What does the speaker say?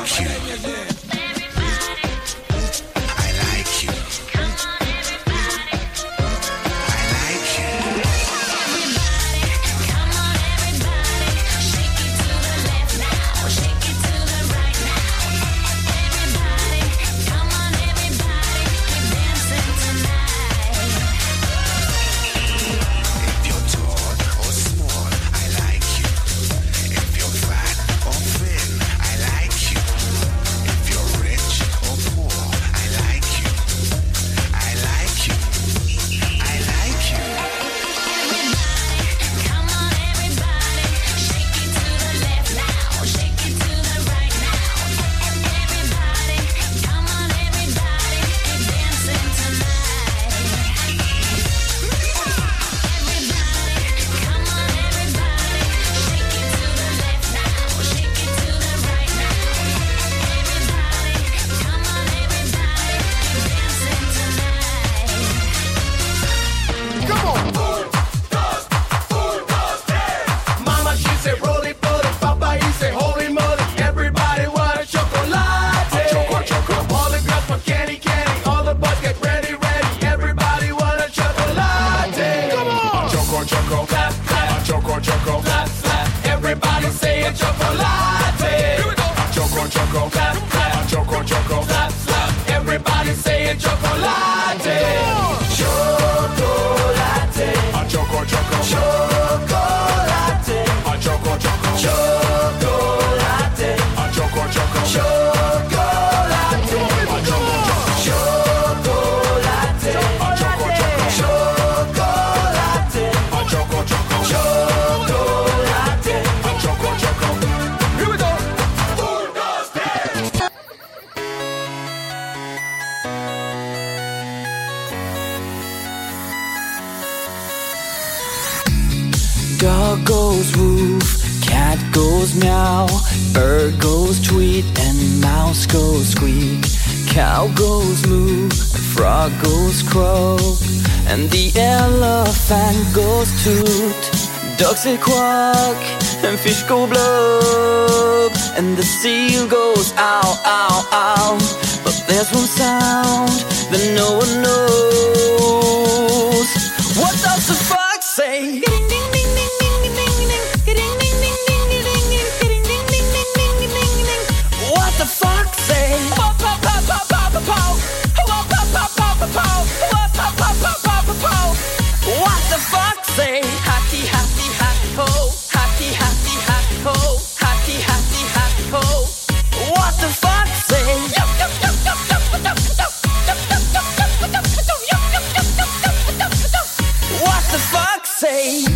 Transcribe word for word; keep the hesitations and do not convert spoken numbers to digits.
like you. I like you. I like you. Come on, everybody, shake it to the left now, shake it to the right now. Everybody, come on, everybody, we're dancing tonight. If you're tall or small, I like you. If you're fat or thin, I like you. If you're rich or poor, I like you. I like you. I like you. Everybody, come on, everybody, shake it to the left now, shake it to the right now. Everybody, come on, everybody, we're dancing tonight. Everybody, come on, everybody, shake it to the left now, shake it to the right now. Everybody, come on, everybody, we're dancing tonight. Mama, she said, roll it, roll it. Papa, he said, holy moly. Everybody want a chocolate. Choco, choco. All the girls want candy, candy. All the boys get ready, ready. Everybody want a chocolate. Come on. Choco, choco. Clap, clap. Choco, choco. Clap, clap. Everybody say a chocolate. Here we go. Choco, choco. Clap, clap. Choco, choco. Clap, clap. Everybody say a chocolate. Chocolate. A choco, choco. Chocolate. A choco, choco. Chocolate. A choco, choco. Chocolate. A choco, choco. Chocolate. A choco, choco. Chocolate. A choco, choco. Chocolate. A choco, choco. Here we go. Uno, dos, tres. Dog goes woof, cat goes meow, bird goes tweet, and mouse goes squeak. Cow goes moo, frog goes croak, and the elephant goes toot. Ducks say quack, and fish go blub, and the seal goes ow, ow, ow. But there's one sound that no one knows. What does the fox say? What the fox say? What the fox say? Happy, happy, happy ho. Happy, happy, happy ho. Happy, happy, happy ho. What the fox say? What the fox say?